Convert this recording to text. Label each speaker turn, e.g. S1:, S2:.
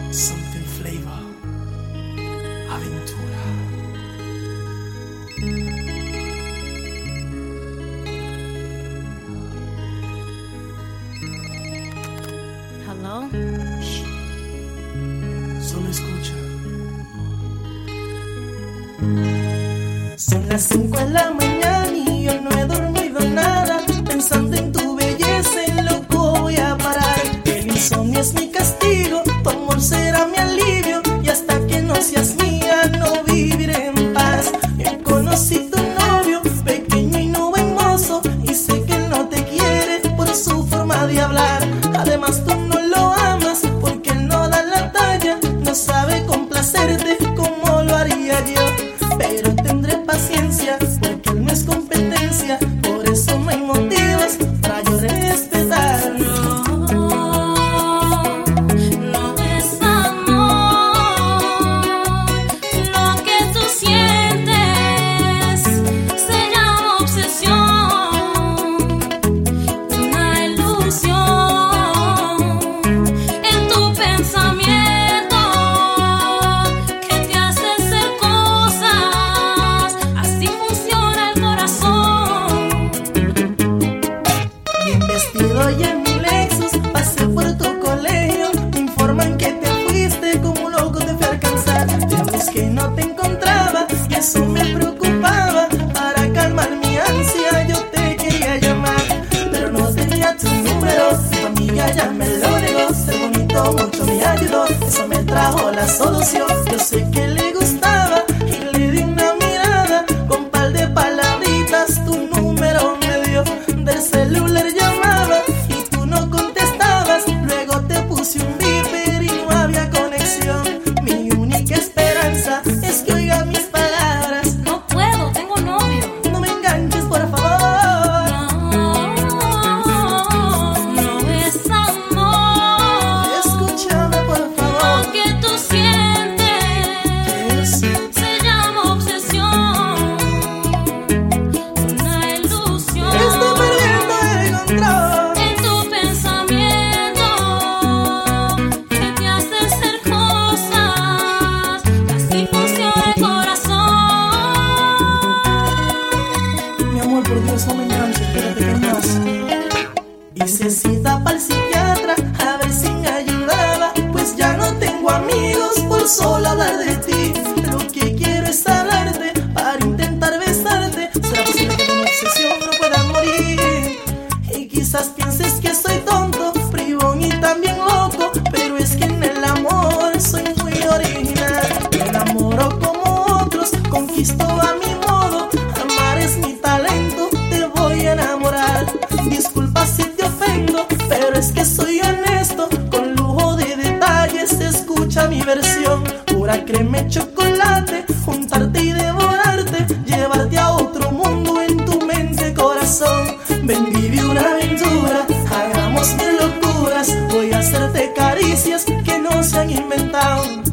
S1: Something Flavor, Aventura.
S2: Hello.
S1: Shh. Solo escucha.
S3: Son las 5 de la mañana y yo no he dormido nada. Pensando en tu belleza, en loco voy a parar. El insomnio es mi castigo, tu amor será mi alivio. Y hasta que no seas mía, no viviré en paz. Yo conocí tu novio, pequeño y no buen mozo, y sé que él no te quiere por su forma de hablar. Además tú no lo amas porque él no da la talla, no sabe complacerte como lo haría yo. Pero tendré paciencia porque él no es competencia, por eso no hay motivos para yo respetarlo. Y en mi Lexus pasé por tu colegio, me informan que te fuiste, como un loco te fui a alcanzar. Te busqué y no te encontraba, y eso me preocupaba. Para calmar mi ansia yo te quería llamar, pero no tenía tu número, tu amiga ya me lo negó. Ser bonito mucho me ayudó, eso me trajo la solución. Yo sé que le gustaba y le di una mirada, con par de palabritas tu número me dio. Del celular llamaba y tú no contestabas, luego te puse un beeper y no había conexión. Mi única esperanza es que oiga mis palabras.
S2: No puedo, tengo novio.
S3: No me enganches, por favor.
S2: No es amor.
S3: Escúchame, por favor.
S2: Lo que tú sientes
S3: ¿Qué es?
S2: se llama obsesión, una ilusión.
S3: Estoy perdiendo el control.
S2: En tu pensamiento que te hace hacer cosas, así funciona el corazón.
S3: Mi amor, por Dios, no me enganches, espérate, ¿qué más? Hice cita para el psiquiatra a ver si me ayudaba, pues ya no tengo amigos por solo hablar de ti. Lo que quiero es hablarte para intentar besarte. ¿Será posible que de una obsesión no pueda morir? Y quizás pienses que soy tonto, bribón y también loco, pero es que en el amor soy muy original. Me enamoro como otros, conquisto a mi modo. Amar es mi talento, te voy a enamorar. Disculpa si te ofendo, pero es que soy honesto. Con lujo de detalles, escucha mi versión. Pura crema y chocolate, juntarte y devorarte, llevarte a otro mundo en tu mente, corazón. Ven, vive una aventura, hagamos mil locuras. Voy a hacerte caricias que no se han inventado.